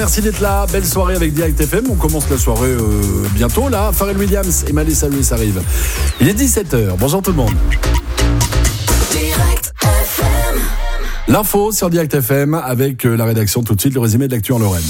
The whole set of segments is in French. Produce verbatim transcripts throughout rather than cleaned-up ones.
merci d'être là. Belle soirée avec Direct F M. On commence la soirée euh, bientôt là. Pharrell Williams et Malessa Lewis arrivent. Il est dix-sept heures. Bonjour tout le monde. Direct F M. L'info sur Direct F M avec la rédaction. Tout de suite, le résumé de l'actu en Lorraine.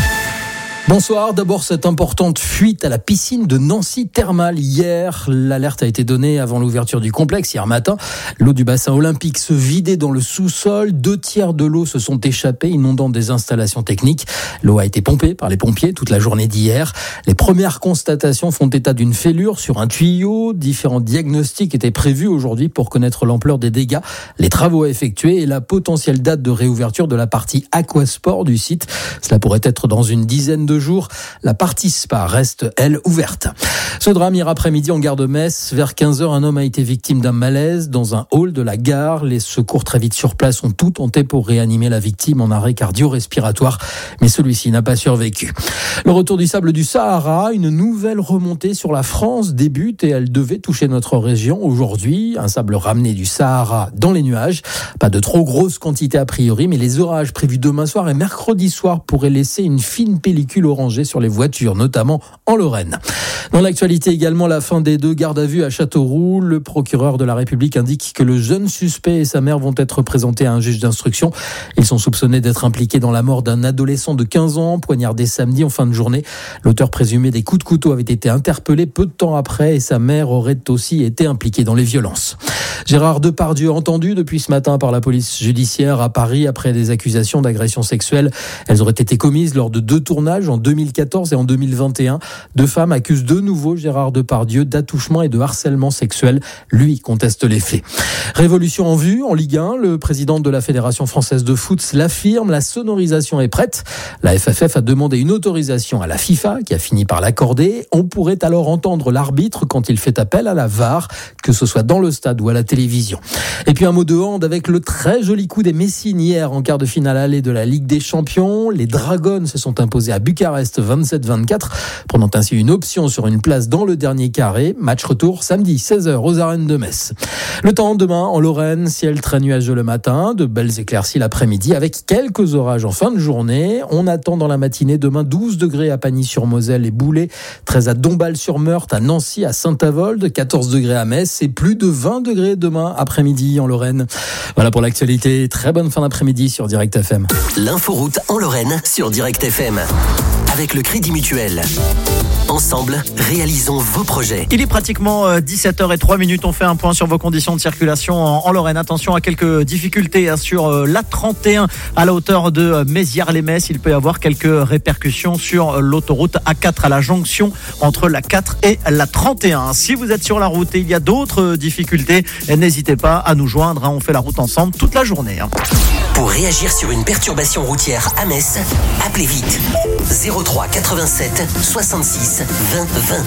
Bonsoir. D'abord, cette importante fuite à la piscine de Nancy Thermal. Hier, l'alerte a été donnée avant l'ouverture du complexe. Hier matin, l'eau du bassin olympique se vidait dans le sous-sol. Deux tiers de l'eau se sont échappés, inondant des installations techniques. L'eau a été pompée par les pompiers toute la journée d'hier. Les premières constatations font état d'une fêlure sur un tuyau. Différents diagnostics étaient prévus aujourd'hui pour connaître l'ampleur des dégâts, les travaux à effectuer et la potentielle date de réouverture de la partie aquasport du site. Cela pourrait être dans une dizaine de jours. La partie spa reste, elle, ouverte. Ce drame hier après-midi en gare de Metz. Vers quinze heures, un homme a été victime d'un malaise dans un hall de la gare. Les secours très vite sur place ont tout tenté pour réanimer la victime en arrêt cardio-respiratoire, mais celui-ci n'a pas survécu. Le retour du sable du Sahara, une nouvelle remontée sur la France débute et elle devait toucher notre région aujourd'hui. Un sable ramené du Sahara dans les nuages. Pas de trop grosses quantités a priori, mais les orages prévus demain soir et mercredi soir pourraient laisser une fine pellicule orangée sur les voitures, notamment en Lorraine. Dans l'actualité également, la fin des deux gardes à vue à Châteauroux. Le procureur de la République indique que le jeune suspect et sa mère vont être présentés à un juge d'instruction. Ils sont soupçonnés d'être impliqués dans la mort d'un adolescent de quinze ans, poignardé samedi en fin de journée. L'auteur présumé des coups de couteau avait été interpellé peu de temps après et sa mère aurait aussi été impliquée dans les violences. Gérard Depardieu entendu depuis ce matin par la police judiciaire à Paris après des accusations d'agression sexuelle. Elles auraient été commises lors de deux tournages en deux mille quatorze et en deux mille vingt et un. Deux femmes accusent de nouveau Gérard Depardieu d'attouchement et de harcèlement sexuel. Lui conteste les faits. Révolution en vue en Ligue un. Le président de la Fédération française de foot l'affirme, la sonorisation est prête. La F F F a demandé une autorisation à la FIFA qui a fini par l'accorder. On pourrait alors entendre l'arbitre quand il fait appel à la V A R, que ce soit dans le stade ou à la télévision. Et puis un mot de hand avec le très joli coup des Messines hier en quart de finale aller de la Ligue des Champions. Les Dragons se sont imposés à Bucarest vingt-sept vingt-quatre, prenant ainsi une option sur une place dans le dernier carré. Match retour samedi seize heures aux arènes de Metz. Le temps demain en Lorraine, ciel très nuageux le matin, de belles éclaircies l'après-midi avec quelques orages en fin de journée. On attend dans la matinée demain douze degrés à Pagny-sur-Moselle et Boulay, treize à Dombasle-sur-Meurthe, à Nancy, à Saint-Avold, quatorze degrés à Metz et plus de vingt degrés demain après-midi en Lorraine. Voilà pour l'actualité. Très bonne fin d'après-midi sur Direct F M. L'inforoute en Lorraine sur Direct F M. Avec le Crédit Mutuel. Ensemble, réalisons vos projets. Il est pratiquement dix-sept heures zéro trois. On fait un point sur vos conditions de circulation en Lorraine. Attention à quelques difficultés sur l'A trente et un à la hauteur de Mézières-les-Messes. Il peut y avoir quelques répercussions sur l'autoroute A quatre à la jonction entre la quatre et la trente et un. Si vous êtes sur la route et il y a d'autres difficultés, n'hésitez pas à nous joindre. On fait la route ensemble toute la journée. Pour réagir sur une perturbation routière à Metz, appelez vite zéro trois quatre-vingt-sept soixante-six vingt vingt.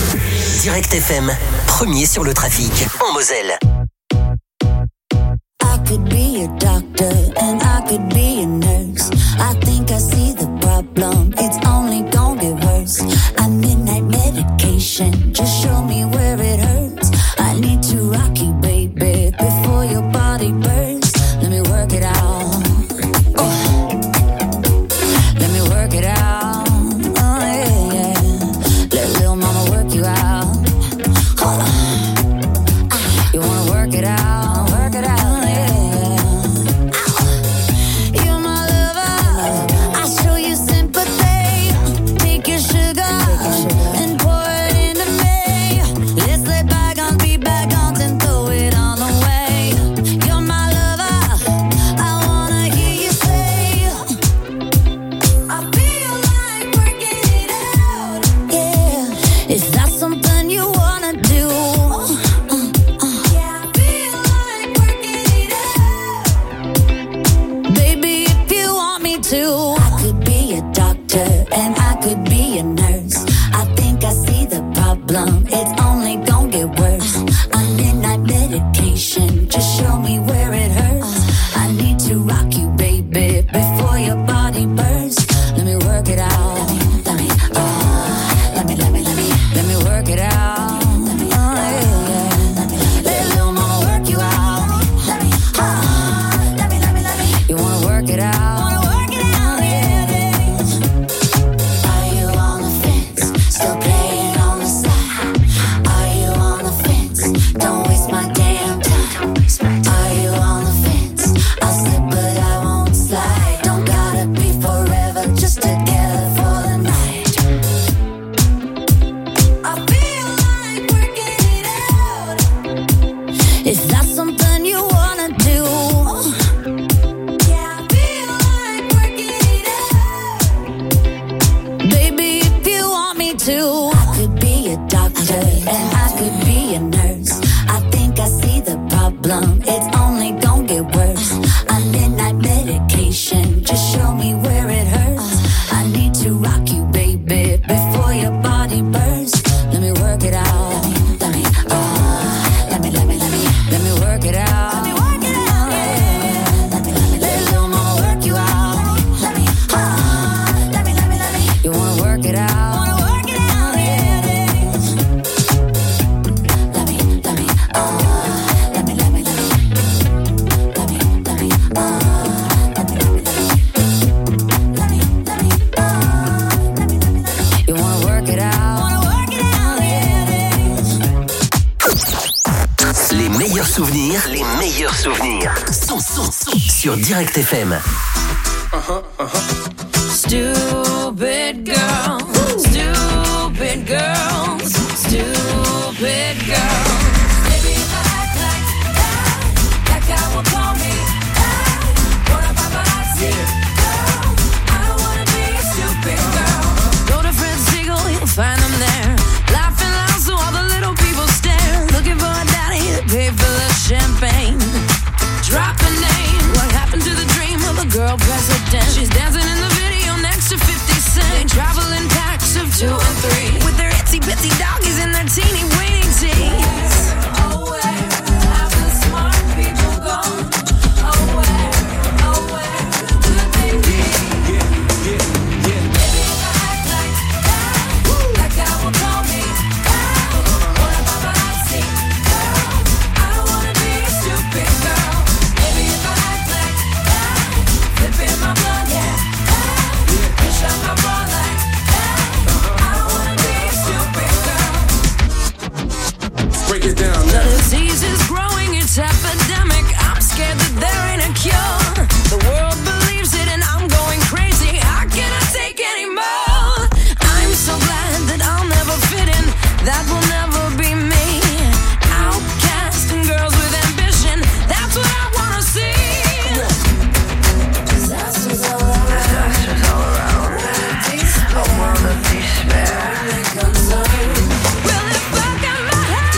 Direct F M, premier sur le trafic en Moselle. I could be a doctor and I could be a nurse. I think I see the problem, it's only gonna get worse. I need night medication, just show me where it hurts. I need to rock you, baby, before your body bursts. Let me work it out. problem. It's only gonna get worse. I need night medication. Just show me where it hurts. I need to rock you, baby, before your body bursts. Let me work it out. Let me, uh, let me, let me, let me, let me work it out. Let me work it out. Yeah. Let me, let me, let me, I'ma work you out. Let me, uh, let me, let me, let me. You wanna work it out? Souvenirs, les meilleurs souvenirs. Son, son, son. Sur Direct F M. Uh-huh, uh-huh. Stupid girl, stupid girl, stupid girl. Maybe if I act like that, that guy will call me. Hey, what a paparazzi. Girl, I don't wanna be a stupid girl. Go to Fred Siegel, you'll find them there. Laughing loud so all the little people stare. Looking for a daddy to pay for the champagne. Drop a name. What happened to the dream of a girl president? She's dancing in the video next to fifty cent. They travel in packs of two and three with their itsy bitsy doggies and their teeny weeny teeth. Oh, where have the smart people gone? Oh, where, oh, where could they be? Yeah, yeah, yeah. Maybe if I act like that, that guy will call me. Hey, what a paparazzi. Girl, I don't wanna be a stupid girl. Maybe if I act like that, flipping my blood, yeah. Hey, push up my bra like that. I don't wanna be a stupid girl. Break it down The now. disease is growing, it's epidemic. I'm scared that there ain't a cure. The world believes it and I'm going crazy. I cannot take anymore. I'm so glad that I'll never fit in. That will never be me. Outcast and girls with ambition. That's what I wanna see. Disasters all around. Disasters all around. A world of despair. Well, if I got my head,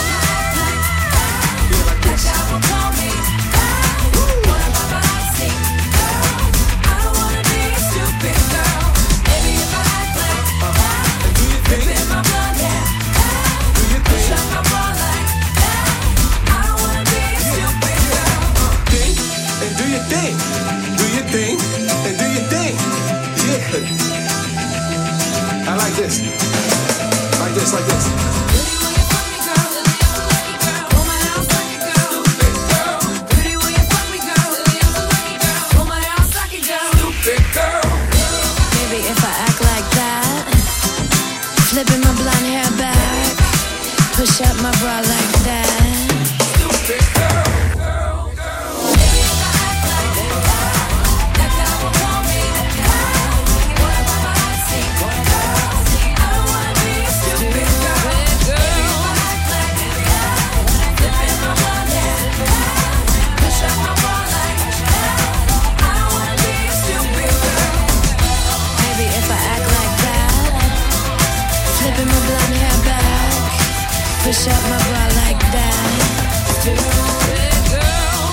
that guy will call me. What a paparazzi. Girl, I don't wanna be a stupid girl. Maybe if I act like that, flipping my blood, yeah. Push up my bra like that. I don't wanna be a stupid girl. Think and do your thing. Do your thing and do your thing. Yeah. I like this. Like this, like this. Pretty when you fuck me, girl. Lucky girl. Pull my house like a girl. Stupid girl. Pretty when you fuck me, girl. Lucky girl. Pull my house like a girl. Stupid girl. Maybe if I act like that, flipping my blonde hair back, push up my bra like that. Stupid girl. Maybe if I act like that, that guy will call me. What a paparazzi. I don't wanna be a stupid girl. Maybe if I act like that, flipping my blonde hair back, push up my bra like that. I don't wanna be a stupid girl. Maybe if I act like that, flipping my blonde hair back, push up my bra like that. Stupid girl.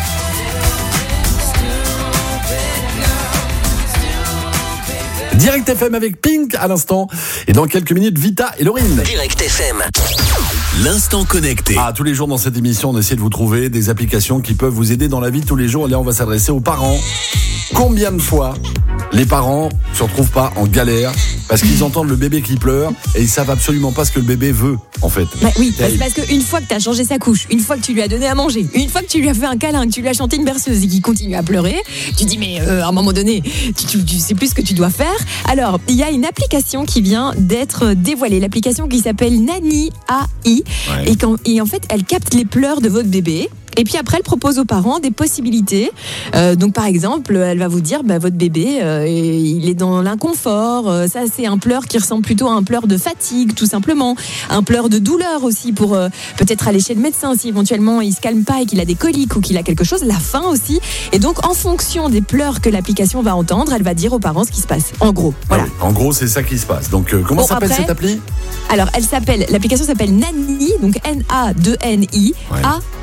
Stupid girl. Stupid girl. Direct F M avec Pink à l'instant. Et dans quelques minutes, Vita et Laurine. Direct F M. L'instant connecté. Ah, tous les jours dans cette émission, on essaie de vous trouver des applications qui peuvent vous aider dans la vie de tous les jours. Là, on va s'adresser aux parents. Combien de fois les parents se retrouvent pas en galère parce qu'ils entendent le bébé qui pleure et ils savent absolument pas ce que le bébé veut, en fait. Bah oui, parce, Terrible. parce qu'une fois que tu as changé sa couche, une fois que tu lui as donné à manger, une fois que tu lui as fait un câlin, que tu lui as chanté une berceuse et qu'il continue à pleurer, tu dis mais euh, à un moment donné, tu, tu, tu sais plus ce que tu dois faire. Alors, il y a une application qui vient d'être dévoilée, l'application qui s'appelle Nanny A I Ouais. et, quand, et en fait, elle capte les pleurs de votre bébé. Et puis après, elle propose aux parents des possibilités. Euh, donc par exemple, elle va vous dire, bah, votre bébé, euh, il est dans l'inconfort. Euh, ça, c'est un pleur qui ressemble plutôt à un pleur de fatigue, tout simplement. Un pleur de douleur aussi, pour euh, peut-être aller chez le médecin si éventuellement il se calme pas et qu'il a des coliques ou qu'il a quelque chose. La faim aussi. Et donc, en fonction des pleurs que l'application va entendre, elle va dire aux parents ce qui se passe. En gros, voilà. Ah oui, en gros, c'est ça qui se passe. Donc, euh, comment Bon, s'appelle après, cette appli? Alors, elle s'appelle, l'application s'appelle Nanny, donc N A deux N I Ouais. A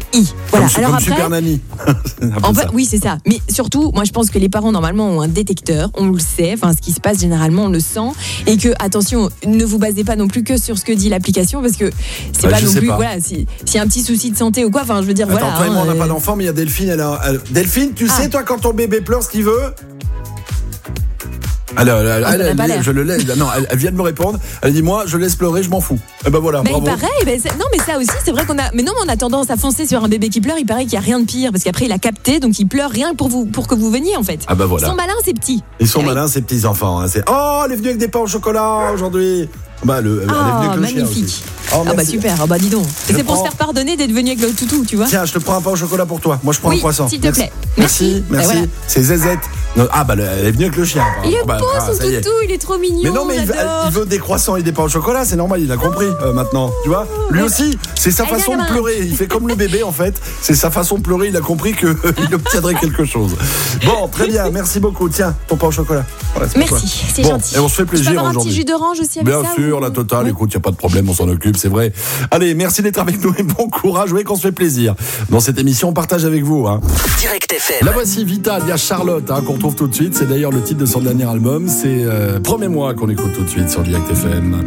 I. Voilà. Comme, Alors comme après, Super Nanny. C'est un peu en fait, ça. oui, c'est ça. Mais surtout, moi, je pense que les parents, normalement, ont un détecteur. On le sait. Enfin, ce qui se passe, généralement, on le sent. Et que, attention, ne vous basez pas non plus que sur ce que dit l'application, parce que c'est Bah, pas je non sais plus, pas. voilà, si- s'il y a un petit souci de santé ou quoi, enfin, je veux dire, Attends, voilà. toi et moi, hein, on n'a pas euh, d'enfant, mais il y a Delphine. Elle a, elle- Delphine, tu Ah. sais, toi, quand ton bébé pleure, ce qu'il veut. Alors, elle, elle- Ah, ça n'a elle- pas l'air. je le laisse. Non, elle, elle vient de me répondre. Elle dit moi, je laisse pleurer, je m'en fous. Et ben voilà, Mais bravo. il paraît, ben, c'est- non mais ça aussi c'est vrai qu'on a, mais non mais on a tendance à foncer sur un bébé qui pleure. Il paraît qu'il y a rien de pire parce qu'après il a capté, donc il pleure rien que pour vous, pour que vous veniez en fait. Ah bah voilà. Ils sont malins ces petits. Ils sont Oui. malins, ces petits enfants. Hein. C'est oh, elle est venue avec des pains au chocolat aujourd'hui. Bah le, elle est venue Ah avec le chien magnifique. aussi. Oh, Ah bah merci. super. Ah bah dis donc. Je Et c'est pour prends. se faire pardonner d'être venu avec le toutou, tu vois. Tiens, je te prends un pain au chocolat pour toi. Moi, je prends Oui, un croissant. s'il te Merci. plaît. Merci, Merci. merci. Et voilà. C'est Zezette. Non, ah bah le- elle est venue avec le chien. Il est Bah, beau ah, son ça y est. toutou, il est trop mignon. Mais non, mais il veut, j'adore. il veut des croissants et des pains au chocolat, c'est normal, il a compris euh, maintenant. Tu vois, lui aussi, c'est sa Allez, façon de gamin. pleurer. Il fait comme le bébé en fait. C'est sa façon de pleurer. Il a compris qu'il obtiendrait quelque chose. Bon, très bien, merci beaucoup. Tiens, ton pain au chocolat. Voilà, c'est pour Merci, toi. c'est Bon, gentil. Et on se fait Je peux plaisir avoir un petit aujourd'hui. jus d'orange aussi avec Bien ça sûr, ou- la totale. Oui. Écoute, il n'y a pas de problème, on s'en occupe, c'est vrai. Allez, merci d'être avec nous et bon courage. Vous voyez qu'on se fait plaisir. Dans cette émission, on partage avec vous. Hein. Direct F M. La voici Vita, il y a Charlotte hein, qu'on retrouve tout de suite. C'est d'ailleurs le titre de son dernier album. C'est euh, Promets-moi qu'on écoute tout de suite sur Direct F M.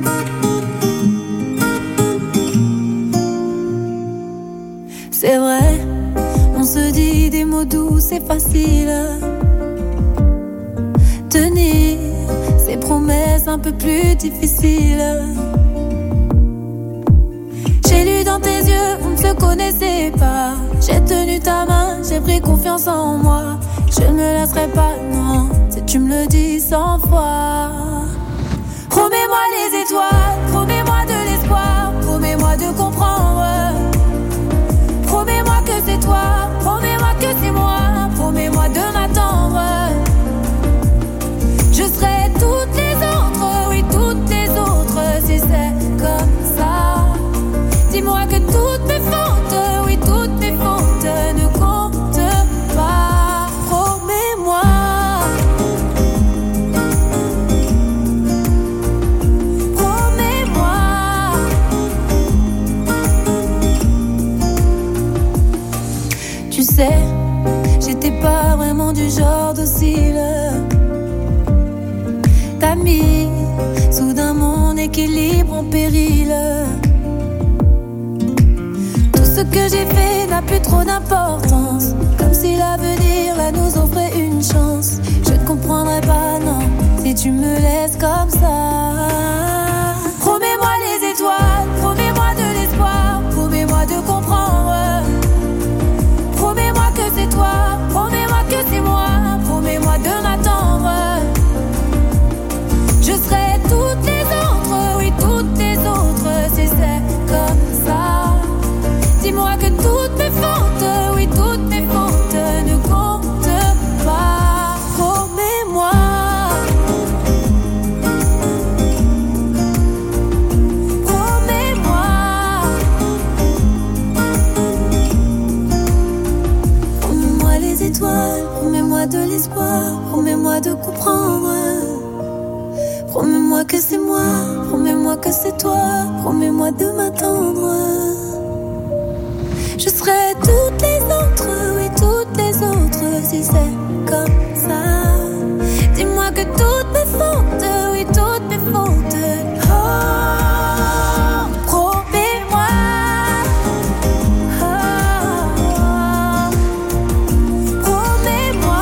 C'est vrai, on se dit des mots doux, c'est facile. Tenir ces promesses un peu plus difficiles. J'ai lu dans tes yeux, on ne se connaissait pas. J'ai tenu ta main, j'ai pris confiance en moi. Je ne me laisserai pas, non, si tu me le dis cent fois. Promets-moi les étoiles, promets-moi de l'espoir, promets-moi de comprendre. Promets-moi que c'est toi, promets-moi que c'est moi, promets-moi de m'attendre. Je serai toutes les autres, oui toutes les autres, si c'est comme ça. Dis-moi que toutes mes fautes, oui toutes mes fautes ne comptent pas. Promets-moi. Promets-moi. Tu sais, j'étais pas vraiment du genre docile. T'as mis soudain mon équilibre en péril. Tout ce que j'ai fait n'a plus trop d'importance. Comme si l'avenir là nous offrait une chance. Je ne comprendrai pas, non, si tu me laisses comme ça. Promets-moi les étoiles, promets-moi de l'espoir, promets-moi de comprendre. Promets-moi que c'est toi, promets-moi que c'est moi, promets-moi de m'attendre. Je serai toutes les autres, oui toutes les autres, si c'est comme ça. Dis-moi que toutes mes fautes, oui toutes mes fautes ne comptent pas. Promets-moi. Promets-moi. Promets-moi les étoiles, promets-moi de l'espoir, promets-moi de comprendre. Promets-moi que c'est moi, promets-moi que c'est toi, promets-moi de m'attendre. Je serai toutes les autres, oui toutes les autres, si c'est comme ça. Dis-moi que toutes mes fautes, oui toutes mes fautes. Oh, promets-moi. Oh, promets-moi.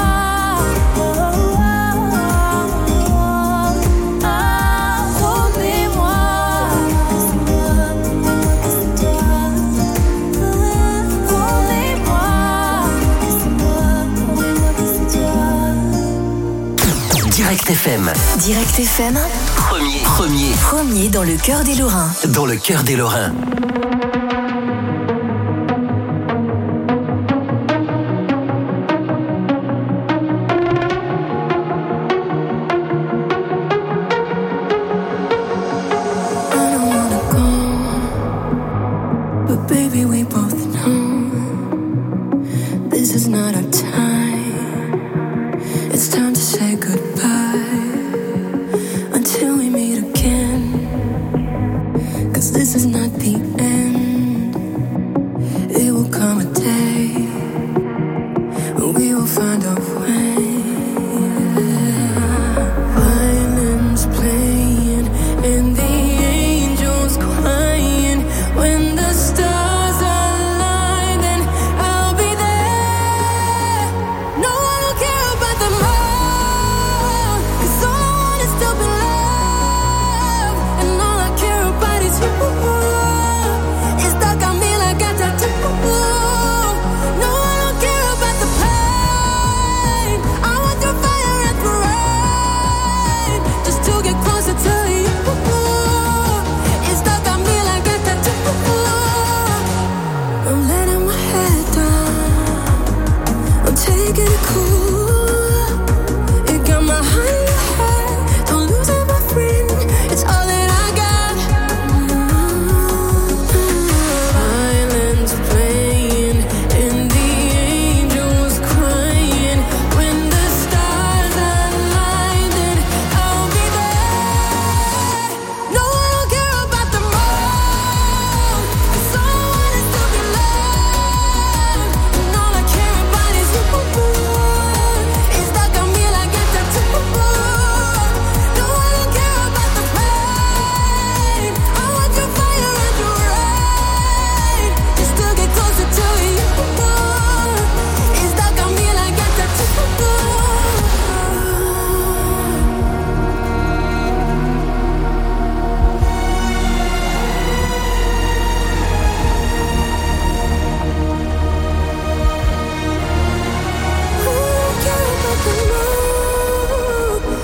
Oh, ah, promets-moi. C'est moi, c'est toi. Promets-moi. C'est moi, promets-moi que c'est toi. Direct F M. Direct F M, Premier. Premier. premier dans le cœur des Lorrains. Dans le cœur des Lorrains. I don't wanna go, but baby, we both know this is not our time. It's time to say goodbye until we meet again. 'Cause this is not the end.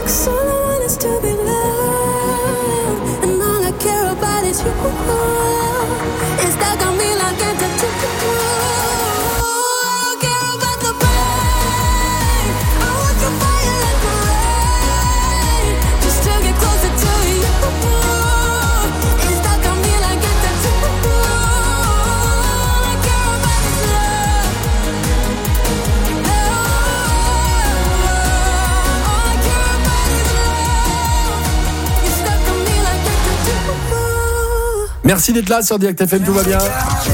'Cause all I want is to be loved, and all I care about is you. It's stuck on me like a tattoo. I don't care about the pain. I want the fire like the rain, just to get closer to you. It's stuck on me like a tattoo. All I care about is love. All I care about is love. It's stuck on me like a tattoo. Merci d'être là sur Direct F M, tout va bien.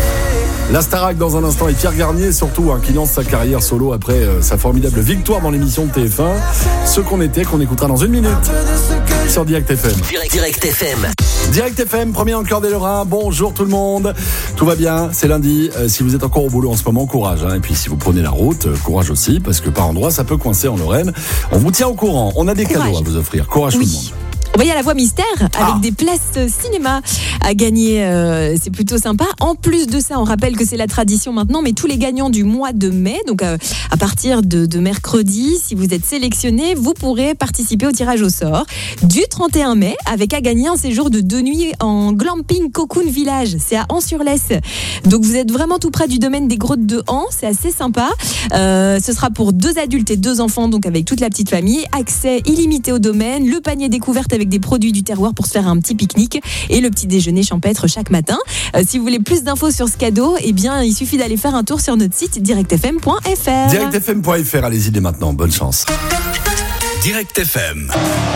La Starac dans un instant et Pierre Garnier surtout hein, qui lance sa carrière solo après euh, sa formidable victoire dans l'émission de T F un. Ce qu'on était, qu'on écoutera dans une minute sur Direct F M. Direct, Direct F M. Direct F M, premier dans le cœur des Lorrains. Bonjour tout le monde. Tout va bien, c'est lundi. Euh, si vous êtes encore au boulot en ce moment, courage. Hein. Et puis si vous prenez la route, euh, courage aussi, parce que par endroits, ça peut coincer en Lorraine. On vous tient au courant. On a des Courage. cadeaux à vous offrir. Courage Oui. tout le monde. On va y à la voix mystère avec Ah. des places cinéma à gagner. Euh, c'est plutôt sympa. En plus de ça, on rappelle que c'est la tradition maintenant, mais tous les gagnants du mois de mai, donc euh, à partir de, de mercredi, si vous êtes sélectionnés, vous pourrez participer au tirage au sort du trente et un mai avec à gagner un séjour de deux nuits en glamping Cocoon Village. C'est à Ans-sur-Lesse. Donc vous êtes vraiment tout près du domaine des grottes de Ans. C'est assez sympa. Euh, ce sera pour deux adultes et deux enfants, donc avec toute la petite famille. Accès illimité au domaine, le panier découverte avec des produits du terroir pour se faire un petit pique-nique et le petit déjeuner champêtre chaque matin. Euh, si vous voulez plus d'infos sur ce cadeau, eh bien, il suffit d'aller faire un tour sur notre site direct f m point f r. Direct F M point F R, allez-y dès maintenant. Bonne chance. Direct F M.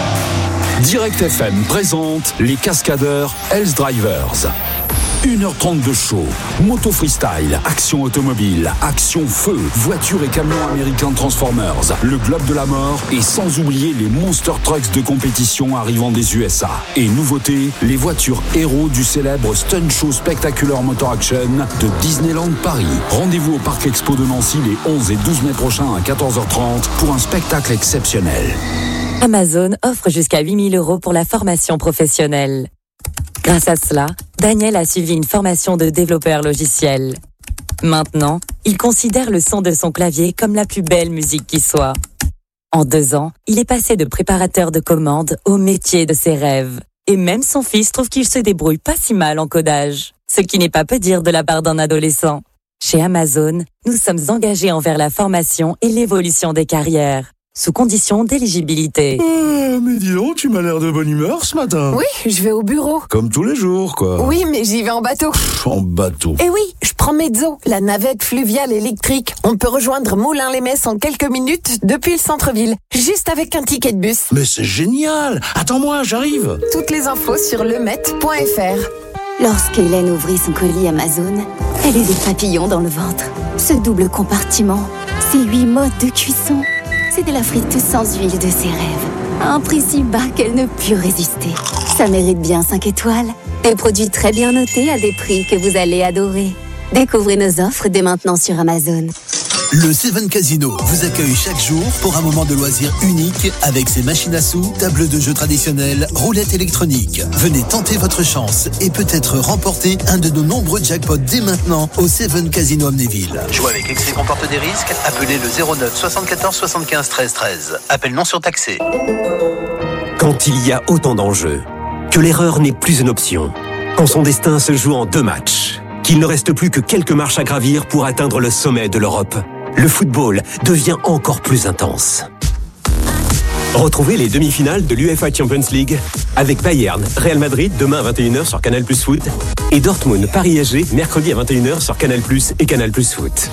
Direct F M présente les cascadeurs Hells Drivers. une heure trente de show, moto freestyle, action automobile, action feu, voitures et camions américains Transformers, le globe de la mort et sans oublier les monster trucks de compétition arrivant des U S A. Et nouveauté, les voitures héros du célèbre Stunt Show Spectacular Motor Action de Disneyland Paris. Rendez-vous au Parc Expo de Nancy les onze et douze mai prochains à quatorze heures trente pour un spectacle exceptionnel. Amazon offre jusqu'à huit mille euros pour la formation professionnelle. Grâce à cela, Daniel a suivi une formation de développeur logiciel. Maintenant, il considère le son de son clavier comme la plus belle musique qui soit. En deux ans, il est passé de préparateur de commandes au métier de ses rêves. Et même son fils trouve qu'il se débrouille pas si mal en codage. Ce qui n'est pas peu dire de la part d'un adolescent. Chez Amazon, nous sommes engagés envers la formation et l'évolution des carrières, sous condition d'éligibilité. Euh, mais dis donc, tu m'as l'air de bonne humeur ce matin. Oui, je vais au bureau. Comme tous les jours, quoi. Oui, mais j'y vais en bateau. Pff, en bateau. Et oui, je prends Mezzo, la navette fluviale électrique. On peut rejoindre Moulins-les-Messes en quelques minutes depuis le centre-ville, juste avec un ticket de bus. Mais c'est génial! Attends-moi, j'arrive! Toutes les infos sur lemet point f r. Lorsqu'Hélène ouvrit son colis Amazon, elle eut des papillons dans le ventre. Ce double compartiment, ces huit modes de cuisson, c'était la frite sans huile de ses rêves. À un prix si bas qu'elle ne put résister. Ça mérite bien cinq étoiles. Des produits très bien notés à des prix que vous allez adorer. Découvrez nos offres dès maintenant sur Amazon. Le Seven Casino vous accueille chaque jour pour un moment de loisir unique avec ses machines à sous, tables de jeux traditionnelles, roulettes électroniques. Venez tenter votre chance et peut-être remporter un de nos nombreux jackpots dès maintenant au Seven Casino Amnéville. Jouer avec excès comporte des risques. Appelez le zéro neuf soixante-quatorze soixante-quinze treize treize. Appel non surtaxé. Quand il y a autant d'enjeux, que l'erreur n'est plus une option, quand son destin se joue en deux matchs, qu'il ne reste plus que quelques marches à gravir pour atteindre le sommet de l'Europe, le football devient encore plus intense. Retrouvez les demi-finales de l'UEFA Champions League avec Bayern, Real Madrid demain à vingt et une heures sur Canal plus Foot et Dortmund, Paris S G mercredi à vingt et une heures sur Canal plus et Canal plus Foot.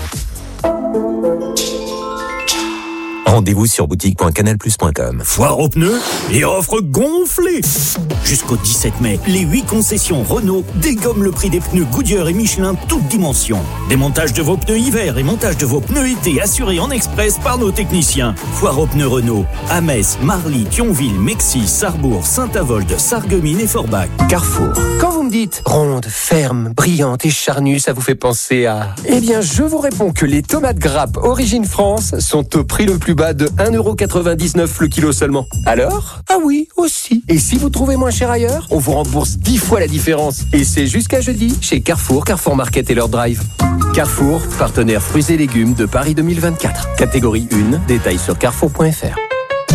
Rendez-vous sur boutique point canal plus point com. Foire aux pneus et offre gonflée. Jusqu'au dix-sept mai, les huit concessions Renault dégomment le prix des pneus Goodyear et Michelin toutes dimensions. Démontage de vos pneus hiver et montage de vos pneus été assurés en express par nos techniciens. Foire aux pneus Renault à Metz, Marly, Thionville, Mexis, Sarrebourg, Saint-Avold, Sarreguemines et Forbach. Carrefour. Quand vous me dites ronde, ferme, brillante et charnue, ça vous fait penser à... Eh bien, je vous réponds que les tomates grappes Origine France sont au prix le plus bas de un euro quatre-vingt-dix-neuf le kilo seulement. Alors? Ah oui, aussi. Et si vous trouvez moins cher ailleurs, on vous rembourse dix fois la différence. Et c'est jusqu'à jeudi chez Carrefour, Carrefour Market et leur drive. Carrefour, partenaire fruits et légumes de Paris deux mille vingt-quatre. Catégorie un, détails sur carrefour point f r.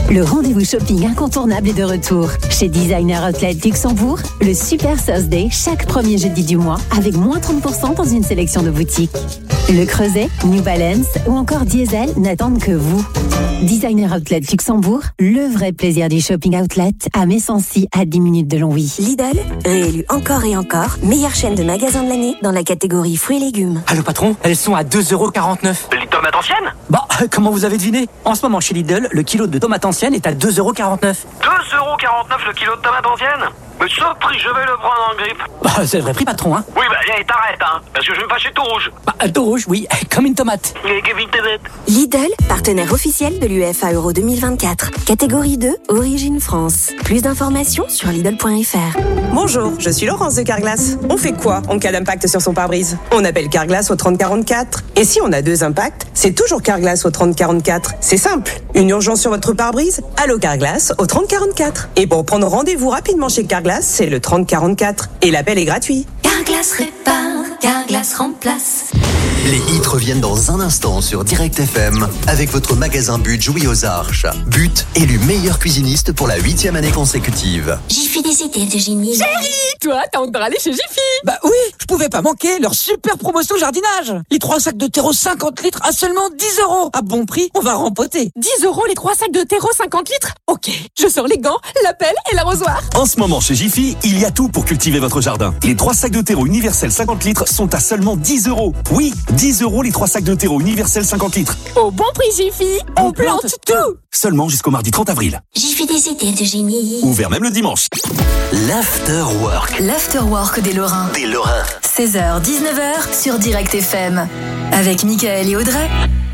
Le rendez-vous shopping incontournable est de retour. Chez Designer Outlet Luxembourg, le Super Thursday chaque premier jeudi du mois avec moins trente pour cent dans une sélection de boutiques. Le Creuset, New Balance ou encore Diesel n'attendent que vous. Designer Outlet Luxembourg, le vrai plaisir du shopping outlet à Messancy à dix minutes de Longwy. Lidl, réélu encore et encore, meilleure chaîne de magasins de l'année dans la catégorie fruits et légumes. Allô patron, elles sont à deux euros quarante-neuf. Les tomates anciennes ? Bah, comment vous avez deviné ? En ce moment chez Lidl, le kilo de tomates anciennes est à deux euros quarante-neuf. deux euros quarante-neuf le kilo de tomates anciennes ? Mais ce prix, je vais le prendre en grippe. Bah, c'est le vrai prix patron, hein. Oui, bah, et t'arrêtes, hein, parce que je vais me fâcher tout rouge. Bah, tout rouge, oui, comme une tomate. Et que vite t'es bête. Lidl, partenaire officiel de l'U E F A Euro deux mille vingt-quatre. Catégorie deux, Origine France. Plus d'informations sur Lidl point F R. Bonjour, je suis Laurence de Carglass. On fait quoi en cas d'impact sur son pare-brise ? On appelle Carglass au trente quarante-quatre. Et si on a deux impacts, c'est toujours Carglass au trente quarante-quatre. C'est simple. Une urgence sur votre pare-brise ? Allô Carglass au trente quarante-quatre. Et pour prendre rendez-vous rapidement chez Carglass, c'est le trente quarante-quatre. Et l'appel est gratuit. Carglass répare, Carglass remplace. Les hits reviennent dans un instant sur Direct F M avec votre magasin But Jouy aux Arches. But, élu meilleur cuisiniste pour la huitième année consécutive. Jiffy des idées de génie. Chérie, toi, t'as encore allé chez Jiffy? Bah oui, je pouvais pas manquer leur super promotion jardinage. Les trois sacs de terreau cinquante litres à seulement dix euros. À bon prix, on va rempoter. dix euros les trois sacs de terreau cinquante litres? Ok, je sors les gants, la pelle et l'arrosoir. En ce moment chez Jiffy, il y a tout pour cultiver votre jardin. Les trois sacs de terreau universel cinquante litres sont à seulement dix euros. Oui, dix euros les trois sacs de terreau universel cinquante litres. Au bon prix Jiffy, on, on plante, plante tout. Seulement jusqu'au mardi trente avril. Jiffy des idées de génie. Ouvert même le dimanche. L'After Work. L'After Work des Lorrains. Des Lorrains. seize heures dix-neuf heures sur Direct F M. Avec Mickaël et Audrey.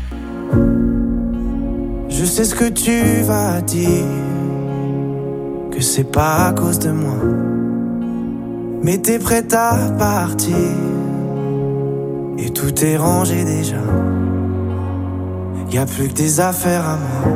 Je sais ce que tu vas dire, que c'est pas à cause de moi, mais t'es prête à partir et tout est rangé déjà. Y a plus que des affaires à moi.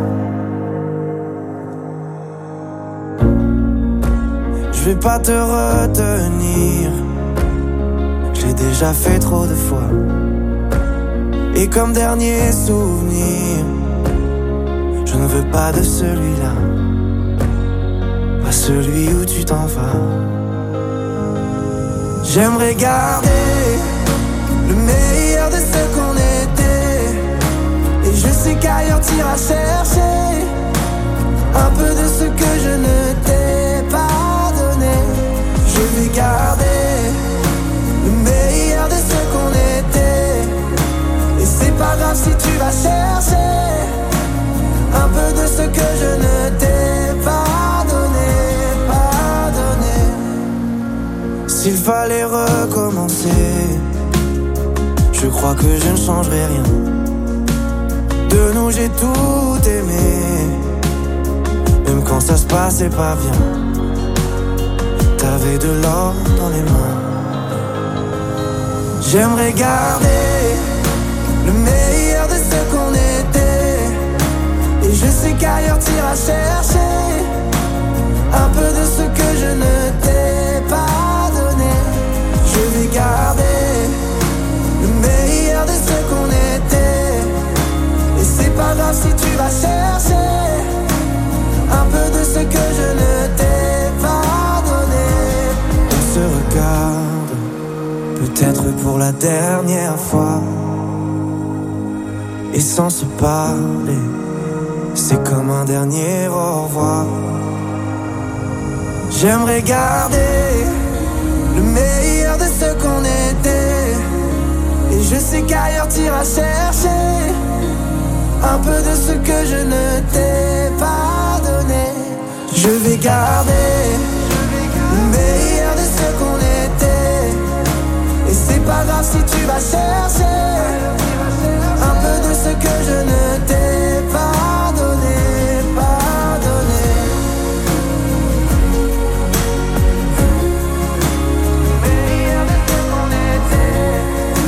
Je vais pas te retenir, je l'ai déjà fait trop de fois. Et comme dernier souvenir, je ne veux pas de celui-là, pas celui où tu t'en vas. J'aimerais garder le meilleur de ce qu'on était, et je sais qu'ailleurs t'iras chercher un peu de ce que je ne t'ai pas donné. Je vais garder le meilleur de ce qu'on était, et c'est pas grave si tu vas chercher un peu de ce que je ne t'ai pas donné, pas donné. S'il fallait recommencer, je crois que je ne changerai rien. De nous j'ai tout aimé, même quand ça se passait pas bien. T'avais de l'or dans les mains. J'aimerais garder le meilleur de ce qu'on était, et je sais qu'ailleurs t'iras chercher un peu de ce que je ne t'ai pas donné. Je vais garder le meilleur de ce qu'on était, et c'est pas grave si tu vas chercher un peu de ce que je ne t'ai pas donné. On se regarde, peut-être pour la dernière fois, et sans se parler, c'est comme un dernier au revoir. J'aimerais garder le meilleur de ce qu'on était, et je sais qu'ailleurs t'iras chercher un peu de ce que je ne t'ai pas donné. Je vais garder le meilleur de ce qu'on était, et c'est pas grave si tu vas chercher un peu de ce que je ne t'ai pas donné, pas donné. Le meilleur de ce qu'on était,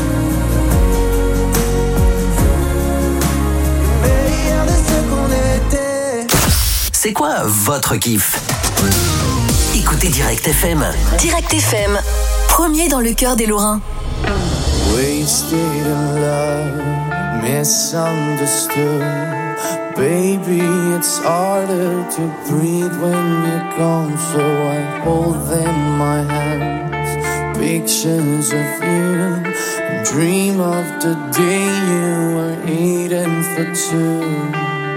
le meilleur de ce qu'on était. C'est quoi votre kiff? Écoutez Direct F M. Direct F M, premier dans le cœur des Lorrains. Wasted in love, misunderstood, Baby, it's harder to breathe when you're gone, so I hold in my hands pictures of you and dream of the day you were eating for two.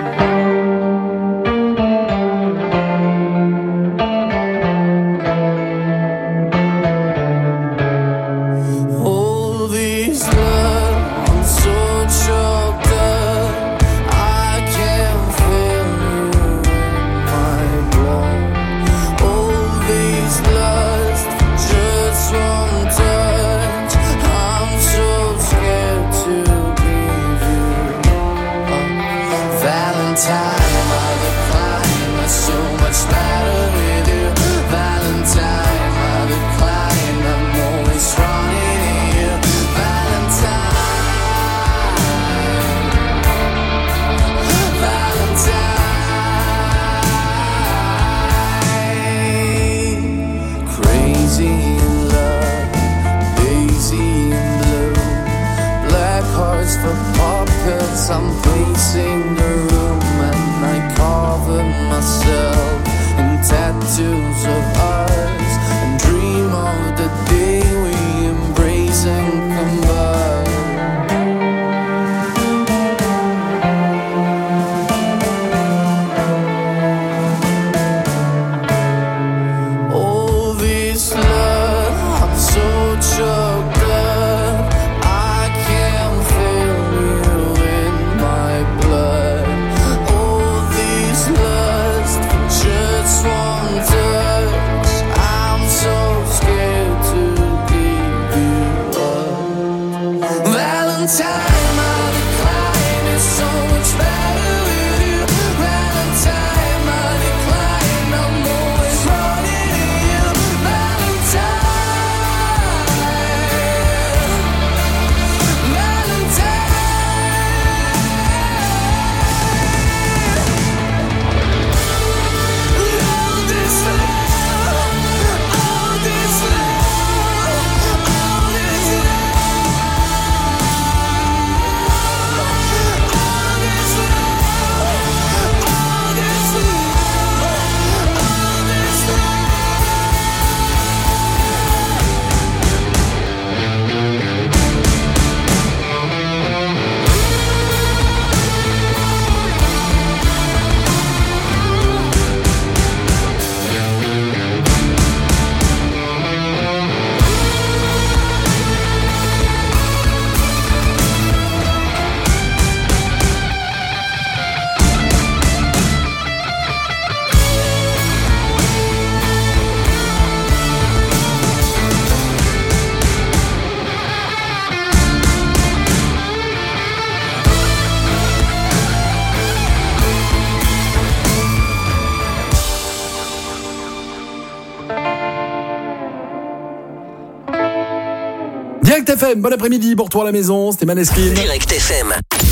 I'm pacing the room and I cover myself in tattoos of ours and dream of the day we embrace and combine. All this love, I'm so choked up, I can't feel you in my blood. All this lust for just one touch, I'm so scared to give you up. Valentine, my decline is so much better with you. Valentine, my decline, I'm always running to you. Valentine, Direct F M, bon après-midi, pour toi à la maison, c'était Maneskin. Direct F M.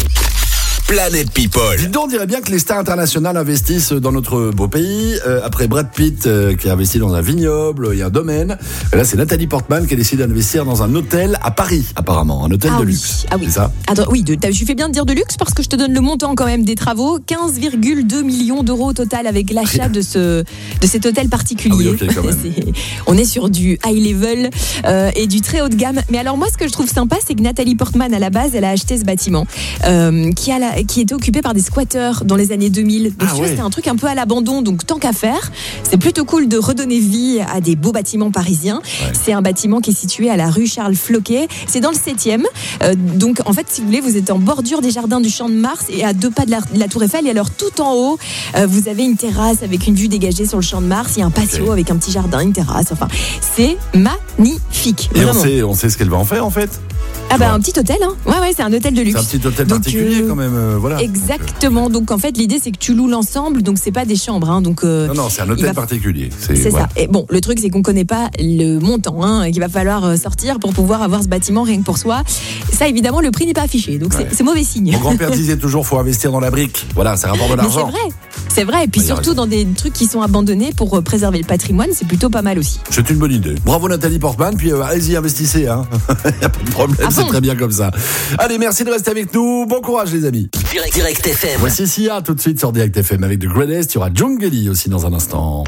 Planète People. Dis donc, on dirait bien que les stars internationales investissent dans notre beau pays. Euh, après Brad Pitt euh, qui a investi dans un vignoble et un domaine. Et là, c'est Nathalie Portman qui a décidé d'investir dans un hôtel à Paris, apparemment. Un hôtel ah de oui. luxe. Ah oui. C'est ça? Attends, oui, de, tu fais bien de dire de luxe parce que je te donne le montant quand même des travaux. quinze virgule deux millions d'euros au total avec l'achat de, ce, de cet hôtel particulier. Ah oui, okay, quand même. c'est, on est sur du high level euh, et du très haut de gamme. Mais alors moi, ce que je trouve sympa, c'est que Nathalie Portman, à la base, elle a acheté ce bâtiment euh, qui, a la, qui était occupé par des squatteurs dans les années deux mille. Donc ah tu vois, ouais. c'était un truc un peu à l'abandon. Donc tant qu'à faire, c'est plutôt cool de redonner vie à des beaux bâtiments parisiens. Ouais. C'est un bâtiment qui est situé à la rue Charles Floquet. C'est dans le septième. Euh, donc en fait, si vous voulez, vous êtes en bordure des jardins du Champ de Mars et à deux pas de la, de la Tour Eiffel. Et alors tout en haut, euh, vous avez une terrasse avec une vue dégagée sur le Champ de Mars. Il y a un patio okay. avec un petit jardin, une terrasse. Enfin, c'est magnifique. Et vraiment. on sait, on sait ce qu'elle va en faire en fait. Ah bah un petit hôtel, hein. Ouais ouais, c'est un hôtel de luxe. C'est un petit hôtel donc, particulier euh, quand même, euh, voilà. Exactement. Donc en fait l'idée c'est que tu loues l'ensemble, donc c'est pas des chambres, hein. Donc euh, non non, c'est un hôtel va... particulier. C'est, c'est voilà. ça. Et bon, le truc c'est qu'on connaît pas le montant, hein, qu'il va falloir sortir pour pouvoir avoir ce bâtiment rien que pour soi. Ça évidemment le prix n'est pas affiché, donc ouais. c'est, c'est mauvais signe. Mon grand-père disait toujours faut investir dans la brique. Voilà, ça rapporte de l'argent. Mais c'est vrai. C'est vrai, et puis Ouais, surtout dans des trucs qui sont abandonnés pour euh, préserver le patrimoine, c'est plutôt pas mal aussi. C'est une bonne idée. Bravo Nathalie Portman, puis euh, allez-y, investissez. Hein. Il n'y a pas de problème, Ah c'est bon très bien comme ça. Allez, merci de rester avec nous. Bon courage les amis. Direct, Direct F M. Voici Sia tout de suite sur Direct F M avec The Greatest. Il y aura Jungeli aussi dans un instant.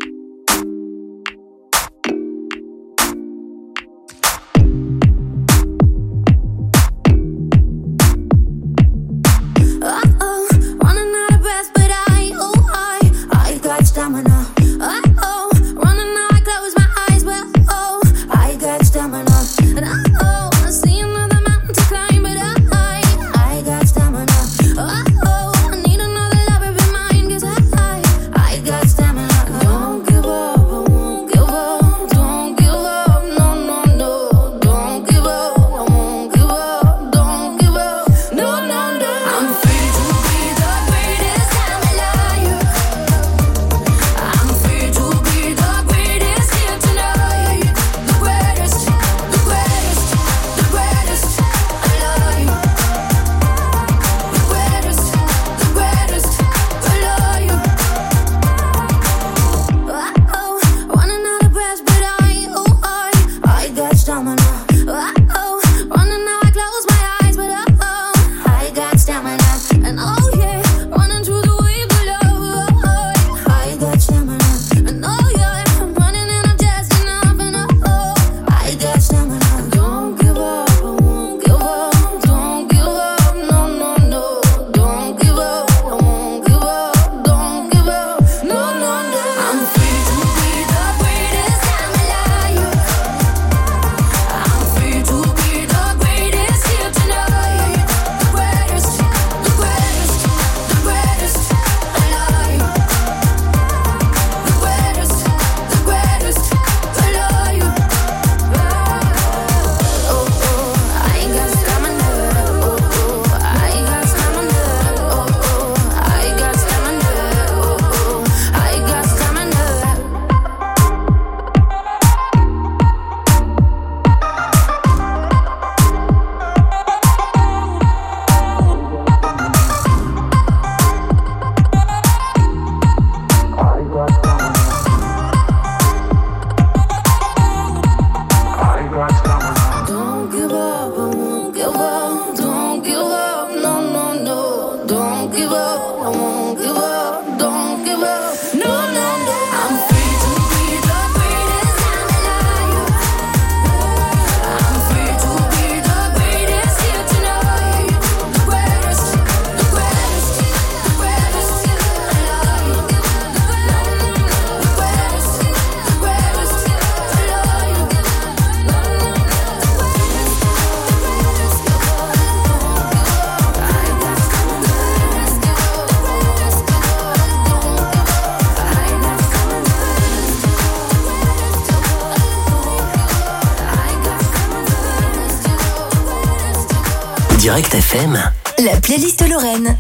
Direct F M. La playlist Lorraine.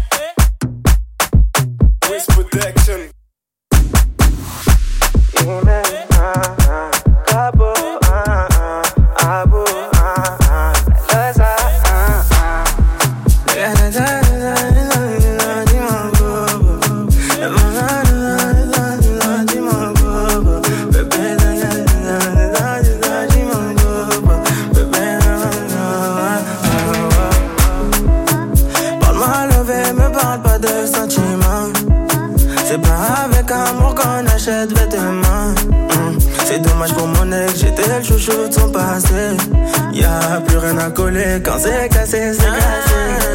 C'est dommage pour mon ex, j'étais le chouchou de son passé. Y'a plus rien à coller, quand c'est cassé, c'est cassé.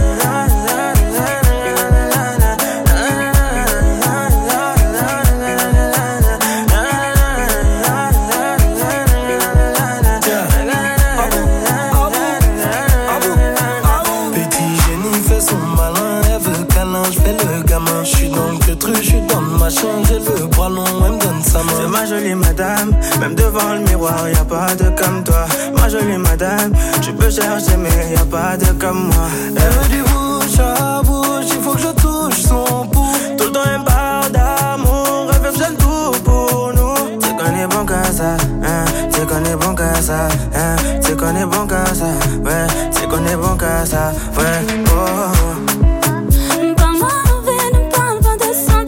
J'ai le bras long, elle me donne sa main. C'est ma jolie madame, même devant le miroir, y'a pas de comme toi. Ma jolie madame, tu peux chercher mais y'a pas de comme moi. Elle veut du bouche à bouche, il faut que je touche son pouls. Tout le temps elle me parle d'amour, elle veut que j'aime tout pour nous. Tu connais bon qu'à ça, hein, tu connais bon qu'à ça, hein, tu connais bon qu'à ça, ouais, tu connais bon qu'à ça, ouais, oh. Parle-moi, ne parle pas de sang.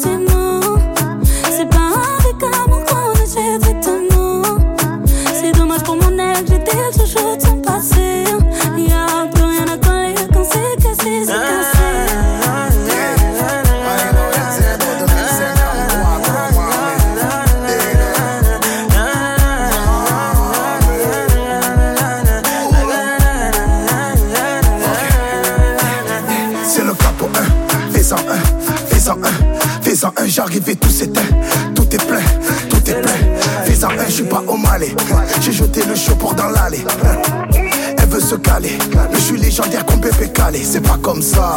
balai. J'ai jeté le chaud pour dans l'allée. Elle veut se caler. Je suis légendaire comme Pépé Calé. C'est pas comme ça.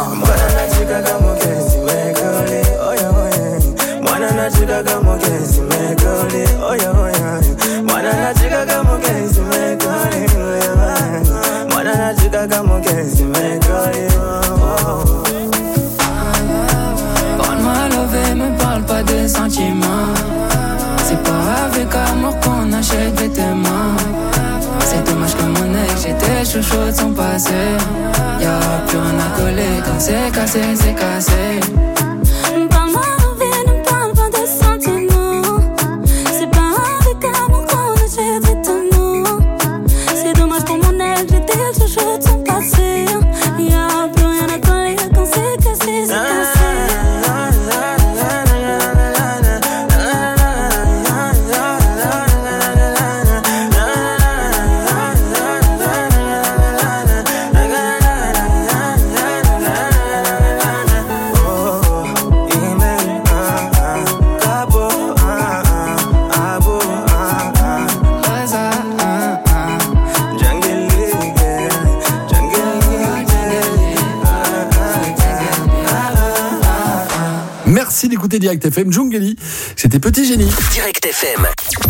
Parle-moi lové, me parle pas de sentiments. C'est pas avec amour qu'on achète des témoins. C'est dommage que mon ex, j'étais chouchou de son passé. Y'a plus rien à coller, quand c'est cassé, c'est cassé. Parle-moi lové, ne parle pas de sentiments. C'est pas avec amour qu'on achète des témoins. C'est dommage pour mon ex, j'étais chouchou de son passé. Y'a plus rien à coller, quand c'est cassé, c'est cassé. Merci d'écouter Direct F M. Djungeli, c'était Petit Génie. Direct F M.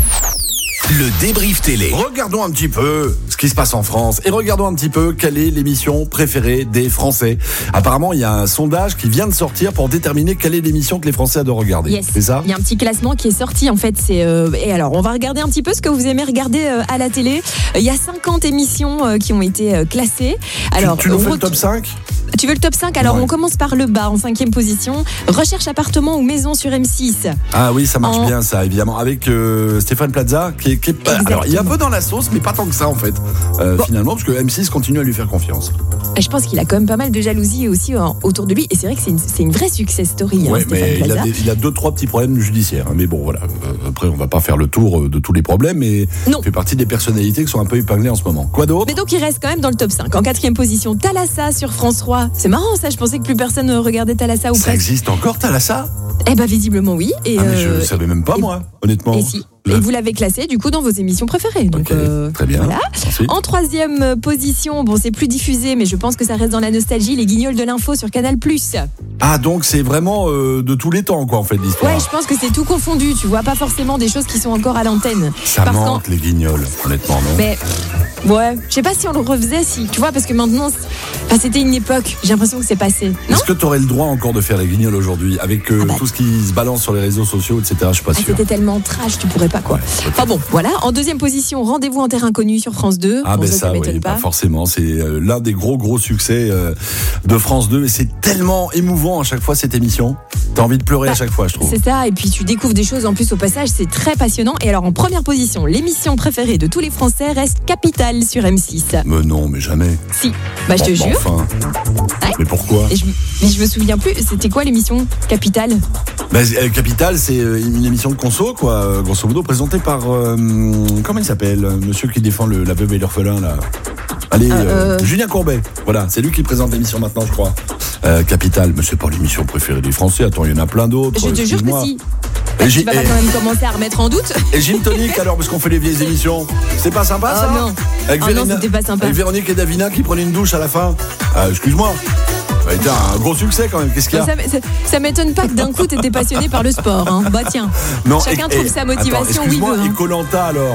Le débrief télé. Regardons un petit peu ce qui se passe en France et regardons un petit peu quelle est l'émission préférée des Français. Apparemment, il y a un sondage qui vient de sortir pour déterminer quelle est l'émission que les Français adorent regarder. Yes. C'est ça ? Il y a un petit classement qui est sorti en fait. C'est euh, et alors on va regarder un petit peu ce que vous aimez regarder euh, à la télé. Il y a cinquante émissions euh, qui ont été euh, classées. Alors tu, tu nous fais re- le top cinq ? Tu veux le top cinq? Alors Ouais. on commence par le bas en cinquième position. Recherche appartement ou maison sur M six. Ah oui, ça marche En- bien ça, évidemment. Avec euh, Stéphane Plaza, qui est, qui est pas... Alors, il est un peu dans la sauce, mais pas tant que ça, en fait. Euh, Bon. Finalement, parce que M six continue à lui faire confiance. Et je pense qu'il a quand même pas mal de jalousie aussi euh, autour de lui. Et c'est vrai que c'est une, c'est une vraie success story, hein, Ouais, Stéphane mais il Plaza. a, des- il a deux, trois petits problèmes judiciaires. Mais bon, voilà. Euh, Après, on va pas faire le tour euh, de tous les problèmes, mais Non. il fait partie des personnalités qui sont un peu épinglées en ce moment. Quoi d'autre? Mais donc il reste quand même dans le top cinq. En quatrième position, Thalassa sur France trois. C'est marrant ça, je pensais que plus personne ne regardait Thalassa ou Ça presque. existe encore, Thalassa? Eh ben visiblement oui. Et, Ah, mais je euh, ne savais même pas, et- moi, honnêtement. Et si. Le- Et vous l'avez classé du coup dans vos émissions préférées. Donc, euh, Très bien. voilà. Ensuite. En troisième position, bon c'est plus diffusé, mais je pense que ça reste dans la nostalgie, les Guignols de l'info sur Canal+. Ah, donc c'est vraiment euh, de tous les temps, quoi, en fait, l'histoire. Ouais, je pense que c'est tout confondu. Tu vois pas forcément des choses qui sont encore à l'antenne. Ça Parce qu'en- manque, les guignols, honnêtement, non? Mais ouais, je sais pas si on le refaisait, si tu vois, parce que maintenant, c'est- enfin, c'était une époque. J'ai l'impression que c'est passé. Non Est-ce que tu aurais le droit encore de faire les guignols aujourd'hui avec euh, Ah bah. tout ce qui se balance sur les réseaux sociaux, et cetera? Je suis pas Ah, sûr. c'était tellement trash, tu pourrais pas quoi. Enfin bon, voilà. En deuxième position, Rendez-vous en terre inconnue sur France deux. Ah Bon, ben ça, ça, ça m'étonne oui, pas. pas forcément. C'est euh, l'un des gros gros succès euh, de France deux. Et c'est tellement émouvant à chaque fois cette émission. T'as envie de pleurer à chaque fois, je trouve. C'est ça, et puis tu découvres des choses en plus au passage, c'est très passionnant. Et alors en première position, l'émission préférée de tous les Français reste Capital sur M six. Mais non, mais jamais. Si, bah je te Bon, jure. Enfin. Ouais. Mais pourquoi? Et je, mais je me souviens plus, c'était quoi l'émission Capital? Ben, euh, Capital, c'est euh, une émission de conso, quoi, euh, grosso modo, présentée par euh, comment il s'appelle, euh, monsieur qui défend le, la veuve et l'orphelin là. Allez, Euh, euh, euh. Julien Courbet. Voilà, c'est lui qui présente l'émission maintenant, je crois. Euh, Capital, mais c'est pas l'émission préférée des Français. Attends, il y en a plein d'autres. Je te jure que excuse-moi. si. Et Tu j'ai- vas pas et- quand même commencer à remettre en doute. Et Gin Tonic alors, parce qu'on fait les vieilles émissions. C'est pas sympa ça? Oh non. Avec Oh non, Vérina- c'était pas sympa. Avec Véronique et Davina qui prenaient une douche à la fin. Ah, excuse-moi. Ça a été un gros succès quand même. Qu'est-ce qu'il y a? Ça, ça- ça m'étonne pas que d'un coup t'étais passionné par le sport. Hein. Bah tiens, Non, chacun et- trouve et- sa attends, motivation où il excuse-moi, veut. et hein. Koh-Lanta alors?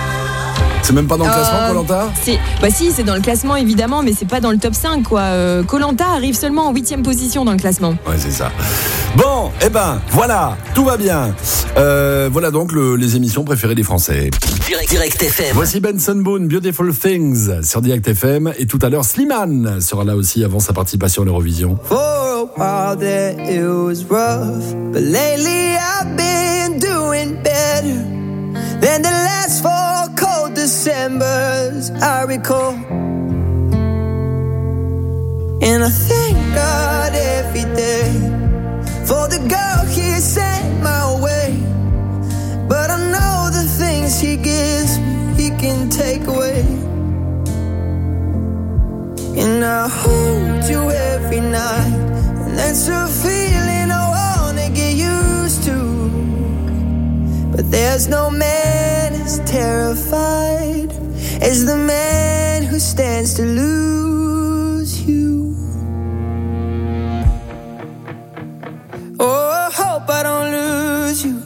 C'est même pas dans le classement, Euh, Koh-Lanta? c'est- Bah si, c'est dans le classement évidemment, mais c'est pas dans le top cinq quoi. Euh, Koh-Lanta arrive seulement en huitième position dans le classement. Ouais, c'est ça. Bon, eh ben, voilà, tout va bien. Euh, voilà donc le- les émissions préférées des Français. Direct, Direct F M. Voici Benson Boone, Beautiful Things sur Direct F M. Et tout à l'heure, Slimane sera là aussi avant sa participation à l'Eurovision. For a while there it was rough, but lately I've been doing better than the last four cold Decembers I recall. And I thank God every day for the girl He sent my way. But I know the things He gives me, He can take away. And I hold you every night, and that's a feeling I wanna get used to. But there's no man as terrified as the man who stands to lose you. Oh, I hope I don't lose you.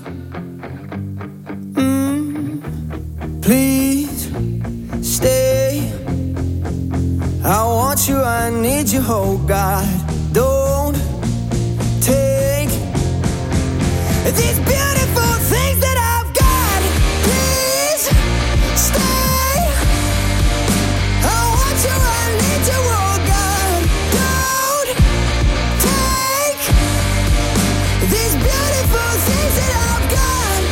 Mm, please stay. I want you, I need you, oh God. Don't take these beautiful things that I've got. Please stay. I want you, I need you, oh God. Don't take these beautiful things that I've got.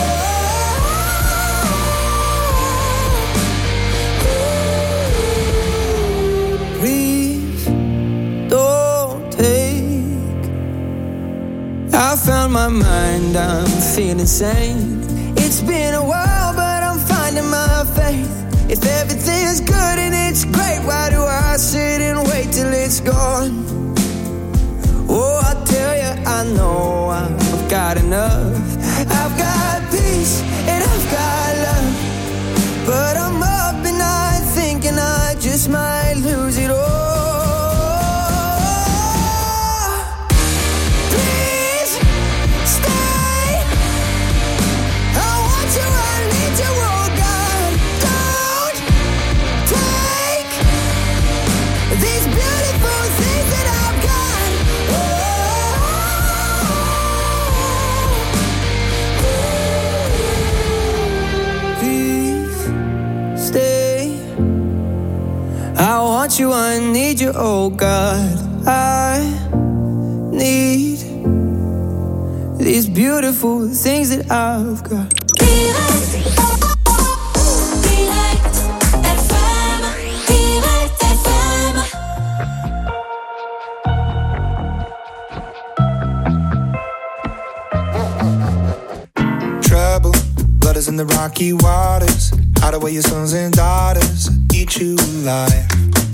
Oh, please don't take. I found my mind, I'm feeling sane. It's been a while, but I'm finding my faith. If everything is good and it's great, why do I sit and wait till it's gone? Oh, I tell you, I know I've got enough. I've got peace and I've got love, but I'm up and I thinking I just might lose it all. Please stay. I want you, I need you, oh God. Don't take these beautiful things that I've got. Please stay. I want you, I need you, oh God. I need these beautiful things that I've got. Trouble, blood is in the rocky waters. Hide away your sons and daughters, eat you alive.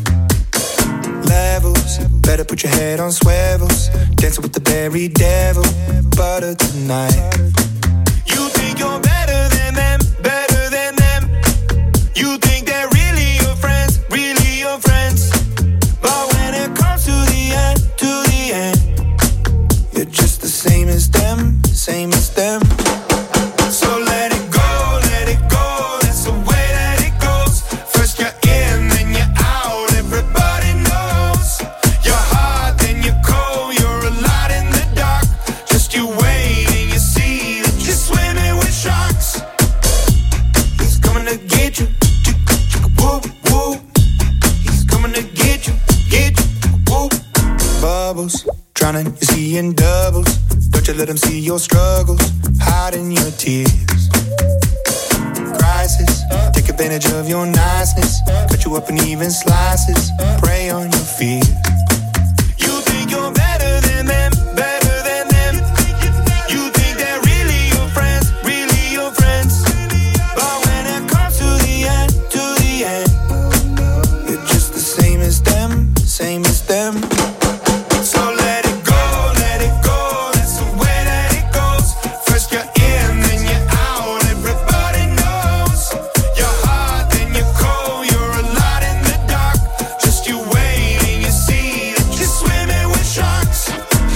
Levels, better put your head on swivels. Dancing with the berry devil, butter tonight. You think you're better than them, better than them. You think they're really your friends, really your friends. But when it comes to the end, to the end, you're just the same as them, same as them. So let it go, let it go, that's the way that it goes. First you're in, then you're out, everybody knows. You're hot, then you're cold, you're a light in the dark. Just you wait and you see that you're swimming with sharks. He's coming to get you, whoop, whoop. He's coming to get you, get you, whoop. Bubbles, drowning, you're seeing doubles. Don't you let him see your struggles, hiding your tears. Crisis, take advantage of your niceness. Cut you up in even slices, prey on your fears. You think you're better than them, better than them. You think they're really your friends, really your friends. But when it comes to the end, to the end, you're just the same as them, same as them. So let it go, let it go, that's the way that it goes. First you're in, then you're out, everybody knows. You're hot, then you're cold, you're a light in the dark. Just you wait and you see that you're swimming with sharks.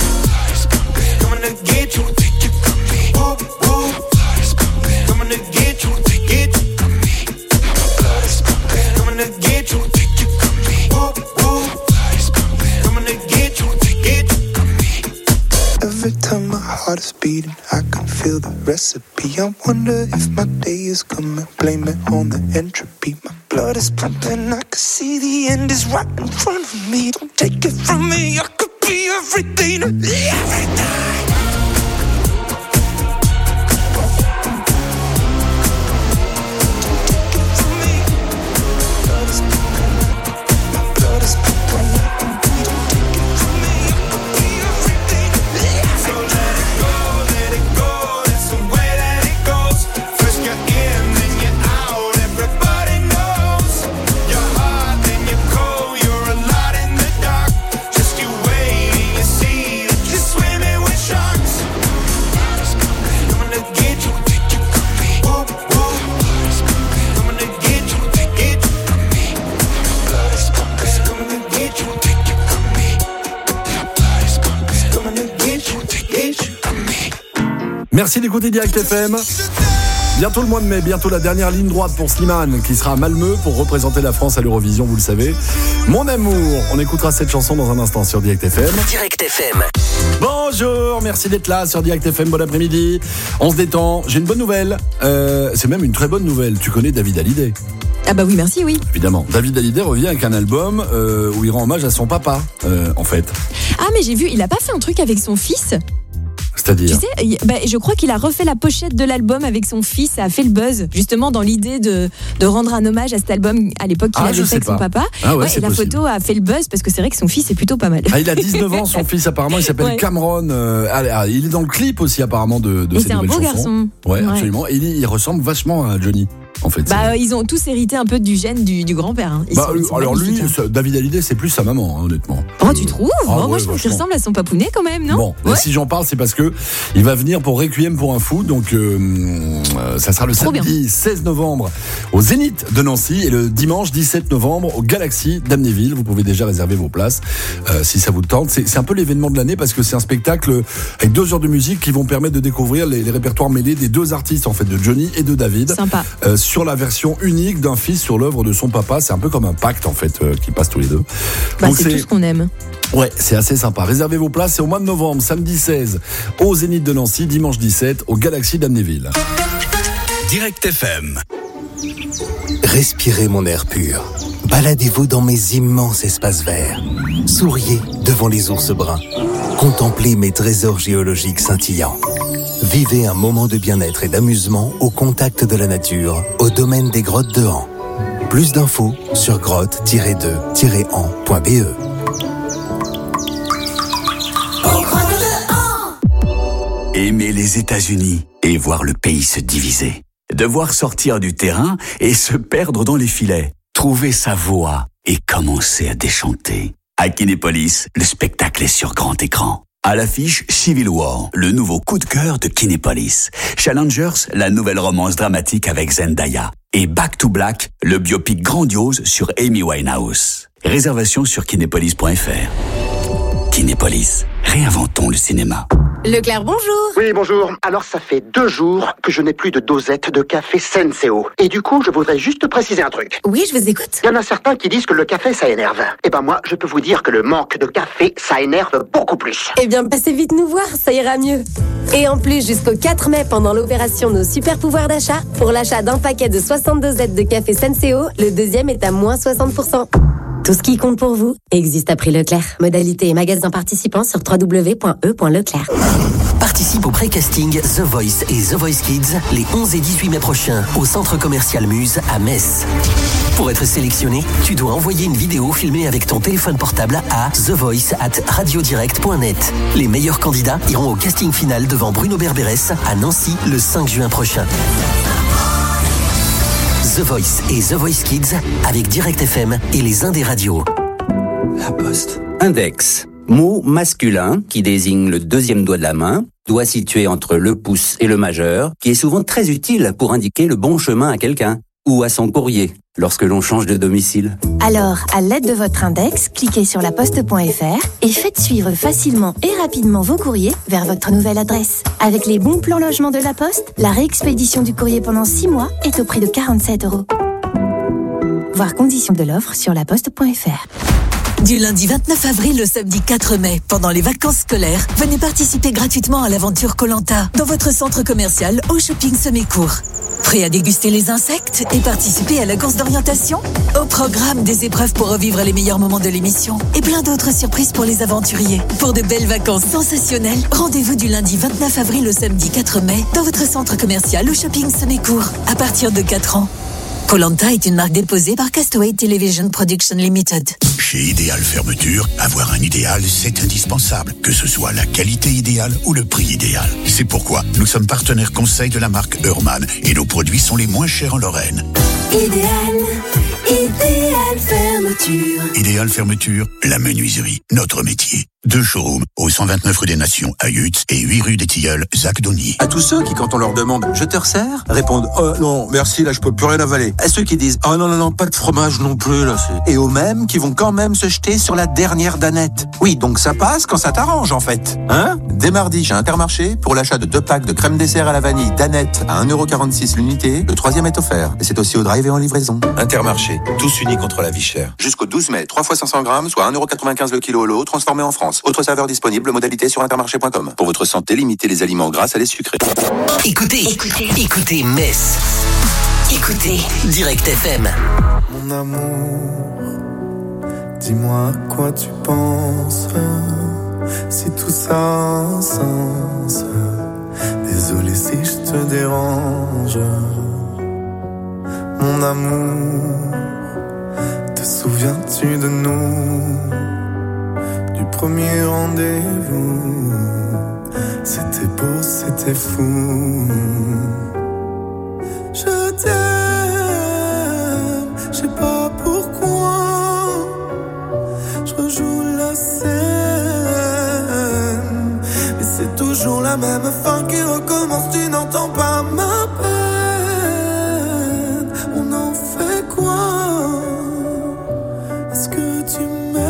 Coming to get you, take you from me. Whoop, whoop. Coming to get you, take it from me. Coming to get you, take you from me. Whoop, whoop. Coming to get you, take it from me. Every time my heart is beating, I can feel the recipe. I wonder if my day is coming. Blame it on the entropy. My blood is pumping. I can see the end is right in front of me. Don't take it from me. I could be everything, everything. Just you wait. Merci d'écouter Direct F M. Bientôt le mois de mai, bientôt la dernière ligne droite pour Slimane qui sera à Malmö pour représenter la France à l'Eurovision, vous le savez. Mon amour, on écoutera cette chanson dans un instant sur Direct F M. Direct F M. Bonjour, merci d'être là sur Direct F M, bon après-midi. On se détend, j'ai une bonne nouvelle, euh, c'est même une très bonne nouvelle, tu connais David Hallyday? Ah bah oui, merci, oui. Évidemment, David Hallyday revient avec un album euh, où il rend hommage à son papa, euh, en fait. Ah mais j'ai vu, il a pas fait un truc avec son fils? C'est-à-dire Tu sais, bah, je crois qu'il a refait la pochette de l'album avec son fils, ça a fait le buzz, justement dans l'idée de, de rendre un hommage à cet album à l'époque qu'il ah, avait fait avec pas. son papa. Ah ouais, ouais, c'est et la possible. photo a fait le buzz parce que c'est vrai que son fils est plutôt pas mal. Ah, il a dix-neuf ans, son fils apparemment, il s'appelle ouais. Cameron. Euh, ah, il est dans le clip aussi apparemment de, de et ses c'est un nouvelles beau chansons. garçon. Ouais, ouais. absolument. Et il, il ressemble vachement à Johnny. En fait, bah, ils ont tous hérité un peu du gène du, du grand-père. Hein. Bah, sont, ils sont alors lui, hein. David Hallyday, c'est plus sa maman, hein, honnêtement. Oh, tu trouves ah, oh, ouais, moi, je trouve qu'il ressemble à son papounet quand même, non? Bon, ouais. si j'en parle, c'est parce que il va venir pour Requiem pour un fou. Donc, euh, euh, ça sera le Trop samedi bien. seize novembre au Zénith de Nancy et le dimanche dix-sept novembre au Galaxy d'Amnéville. Vous pouvez déjà réserver vos places euh, si ça vous tente. C'est, c'est un peu l'événement de l'année parce que c'est un spectacle avec deux heures de musique qui vont permettre de découvrir les, les répertoires mêlés des deux artistes, en fait, de Johnny et de David. Sympa. Euh, sur la version unique d'un fils sur l'œuvre de son papa. C'est un peu comme un pacte, en fait, euh, qui passe tous les deux. Bah, Donc, c'est, c'est tout ce qu'on aime. Ouais, c'est assez sympa. Réservez vos places, c'est au mois de novembre, samedi seize au Zénith de Nancy, dimanche dix-sept au Galaxy d'Amnéville. Direct F M. Respirez mon air pur. Baladez-vous dans mes immenses espaces verts. Souriez devant les ours bruns. Contemplez mes trésors géologiques scintillants. Vivez un moment de bien-être et d'amusement au contact de la nature, au domaine des grottes de Han. Plus d'infos sur grotte tiret deux tiret han point b e. Aimer les États-Unis et voir le pays se diviser. Devoir sortir du terrain et se perdre dans les filets. Trouver sa voix et commencer à déchanter. À Kinépolis, le spectacle est sur grand écran. À l'affiche, Civil War, le nouveau coup de cœur de Kinépolis. Challengers, la nouvelle romance dramatique avec Zendaya. Et Back to Black, le biopic grandiose sur Amy Winehouse. Réservation sur kinépolis point f r. Kinépolis, réinventons le cinéma. Leclerc, bonjour. Oui, bonjour. Alors, ça fait deux jours que je n'ai plus de dosette de café Senseo. Et du coup, je voudrais juste préciser un truc. Oui, je vous écoute. Il y en a certains qui disent que le café, ça énerve. Eh ben moi, je peux vous dire que le manque de café, ça énerve beaucoup plus. Eh bien, passez vite nous voir, ça ira mieux. Et en plus, jusqu'au quatre mai, pendant l'opération Nos Super Pouvoirs d'achat, pour l'achat d'un paquet de soixante-deux dosettes de café Senseo, le deuxième est à moins soixante pour cent. Tout ce qui compte pour vous existe à prix Leclerc. Modalité et magasin participants sur w w w point e point leclerc. Participe au pré-casting The Voice et The Voice Kids les onze et dix-huit mai prochains au centre commercial Muse à Metz. Pour être sélectionné, tu dois envoyer une vidéo filmée avec ton téléphone portable à the voice at radiodirect point net. Les meilleurs candidats iront au casting final devant Bruno Berberes à Nancy le cinq juin prochain. The Voice et The Voice Kids avec Direct F M et les Indés Radio. La Poste. Index. Mot masculin qui désigne le deuxième doigt de la main, doigt situé entre le pouce et le majeur, qui est souvent très utile pour indiquer le bon chemin à quelqu'un ou à son courrier lorsque l'on change de domicile. Alors, à l'aide de votre index, cliquez sur laposte point f r et faites suivre facilement et rapidement vos courriers vers votre nouvelle adresse. Avec les bons plans logement de la Poste, la réexpédition du courrier pendant six mois est au prix de quarante-sept euros. Voir conditions de l'offre sur laposte point f r. Du lundi vingt-neuf avril au samedi quatre mai, pendant les vacances scolaires, venez participer gratuitement à l'aventure Koh-Lanta dans votre centre commercial au shopping Semécourt. Prêt à déguster les insectes et participer à la course d'orientation? Au programme, des épreuves pour revivre les meilleurs moments de l'émission et plein d'autres surprises pour les aventuriers. Pour de belles vacances sensationnelles, rendez-vous du lundi vingt-neuf avril au samedi quatre mai dans votre centre commercial au shopping Semécourt à partir de quatre ans. Koh-Lanta est une marque déposée par Castaway Television Production Limited. Chez Idéal Fermeture, avoir un idéal, c'est indispensable, que ce soit la qualité idéale ou le prix idéal. C'est pourquoi nous sommes partenaires conseil de la marque Hurman et nos produits sont les moins chers en Lorraine. Idéal, Idéal Fermeture. Idéal Fermeture, la menuiserie, notre métier. Deux showrooms au cent vingt-neuf rue des Nations à Yutz et huit rue des Tilleuls, Zac Donny. À tous ceux qui, quand on leur demande « Je te resserre ?» répondent « Oh non, merci, là je peux plus rien avaler ». À ceux qui disent « Oh non, non, non, pas de fromage non plus, là c'est... » Et aux mêmes qui vont quand même se jeter sur la dernière danette. Oui, donc ça passe quand ça t'arrange en fait. Hein ? Dès mardi chez Intermarché, pour l'achat de deux packs de crème dessert à la vanille danette à un euro quarante-six l'unité, le troisième est offert. Et c'est aussi au drive et en livraison. Intermarché, tous unis contre la vie chère. Jusqu'au douze mai, trois fois cinq cents grammes, soit un euro quatre-vingt-quinze le kilo au lot, transformé en France. Autre saveur disponible, modalité sur intermarché point com. Pour votre santé, limitez les aliments gras à les sucrés. Écoutez, écoutez, écoutez Metz. Écoutez Direct F M. Mon amour, dis-moi à quoi tu penses. Si tout ça a un sens. Désolé si je te dérange. Mon amour, te souviens-tu de nous? Du premier rendez-vous, c'était beau, c'était fou. Je t'aime, je sais pas pourquoi. Je rejoue la scène, mais c'est toujours la même fin qui recommence. Tu n'entends pas ma peine. On en fait quoi? Est-ce que tu m'aimes?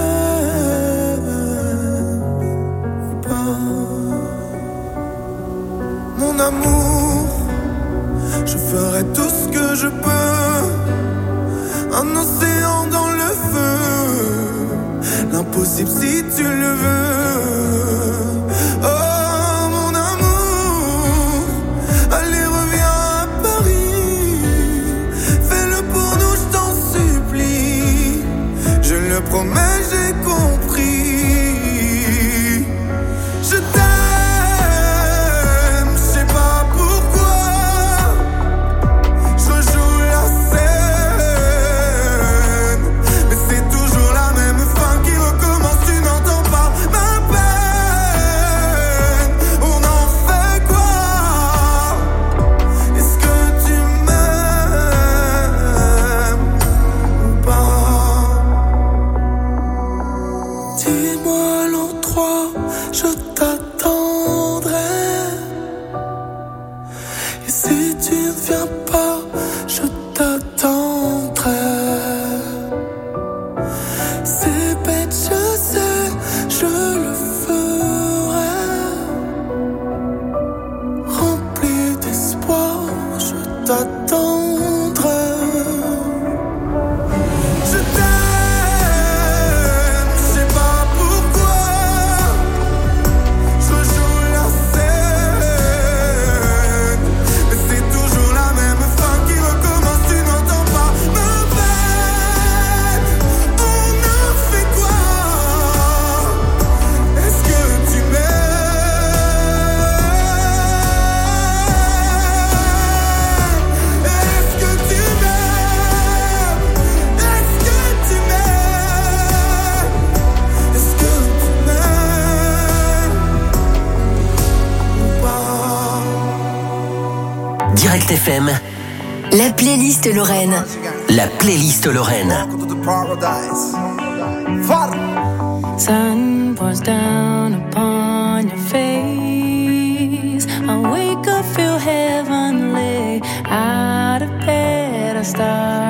Mon amour, je ferai tout ce que je peux. Un océan dans le feu, l'impossible si tu le veux. Oh mon amour, allez reviens à Paris. Fais-le pour nous, je t'en supplie. Je le promets, j'ai compris. Je t'aime. F M. La playlist Lorraine. La playlist Lorraine. Sun pours down upon your face. I wake up, feel heavenly. Out of bed, I start